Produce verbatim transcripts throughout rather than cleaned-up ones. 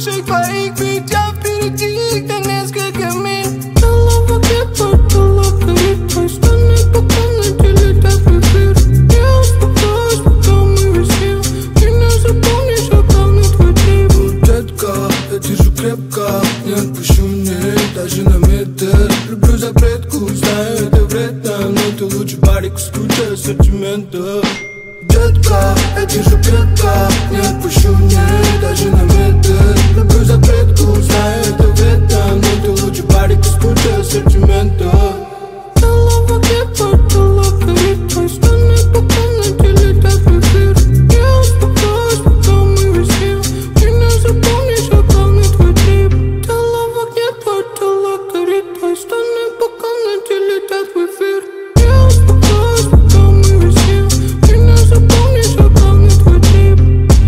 лучших твоих, ведь я впереди, как несколько миль. Голова где-то, голова горит, твои стороны по комнате летят в эфир. Я успокоюсь, пока мы висим, ты не запомнишь, а главный твой тип. О, детка, я держу крепко, не отпущу мне даже на метр. Люблю запретку, знаю, это вредно, но ты лучший парик с кучей ассортимента. Детка, я держу крепко, не отпущу мне даже на метр. Люблю запретку, знаю, это вредно, но ты лучший парик с кучей ассортимента. Голова где-то, голова горит, твои стороны по комнате летят в эфир. Я успокоюсь, пока мы висим, ты не запомнишь, а главный твой тип. Голова где-то, голова горит, твои стороны по комнате летят в эфир. Я успокоюсь, пока мы висим, ты не запомнишь, а главный твой тип.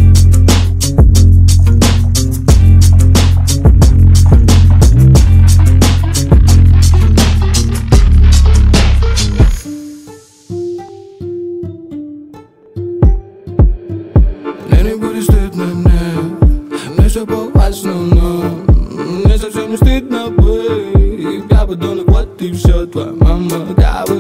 Мне не будет стыдно, мне, мне все по-важно, но мне совсем не стыдно быть. Я подонок, вот и все, твоя мама, да, вы